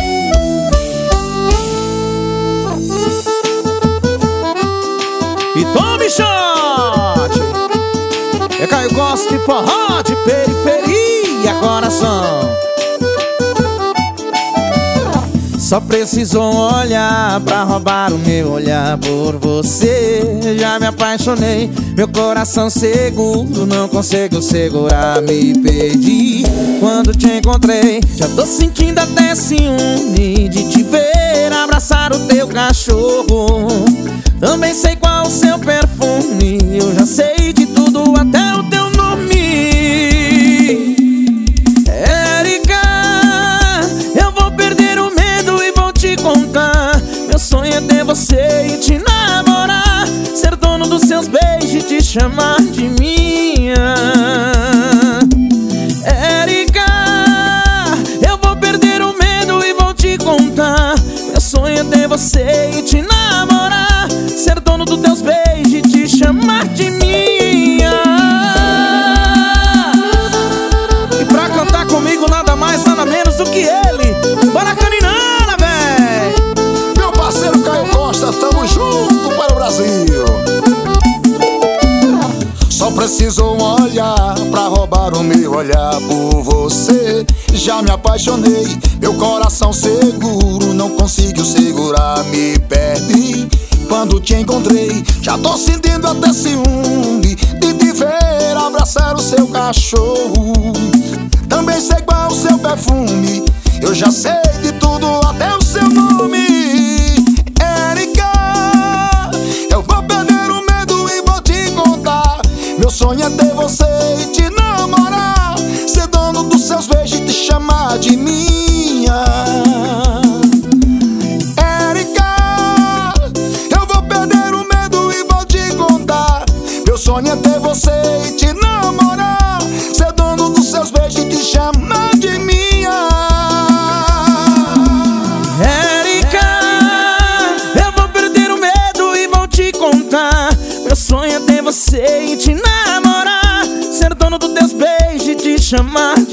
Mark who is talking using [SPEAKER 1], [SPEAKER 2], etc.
[SPEAKER 1] E tome shot! É Caio Costa e forró de periferia, coração. Só precisou olhar pra roubar o meu olhar por você. Já me apaixonei, meu coração seguro não consigo segurar, me perdi. Quando te encontrei, já tô sentindo até ciúme de te ver abraçar o teu cachorro. Também sei qual o seu perfume, eu já sei de tudo, até o teu nome. Érica, eu vou perder o medo e vou te contar. Meu sonho é ter você e te namorar, ser dono dos seus beijos e te chamar de minha. Érica, eu vou perder o medo e vou te contar. Meu sonho é ter você e te namorar, ser dono dos teus beijos e te chamar de minha. E pra cantar comigo nada mais, nada menos do que ele, bora Caninana, véi!
[SPEAKER 2] Meu parceiro Caio Costa, tamo junto para o Brasil. Só preciso olhar pra roubar o meu olhar por você. Já me apaixonei, meu coração seguro não consigo segurar, me perdi. Quando te encontrei, já tô sentindo até ciúme de te ver abraçar o seu cachorro. Também sei qual o seu perfume, eu já sei de tudo, até o seu nome. Érica, eu vou perder o medo e vou te contar. Meu sonho é ter você e te namorar, ser dono dos seus beijos e te chamar de minha. Meu sonho é ter você e te namorar, ser dono dos seus beijos e te chamar de minha.
[SPEAKER 1] Érica, eu vou perder o medo e vou te contar. Meu sonho é ter você e te namorar, ser dono dos teus beijos e te chamar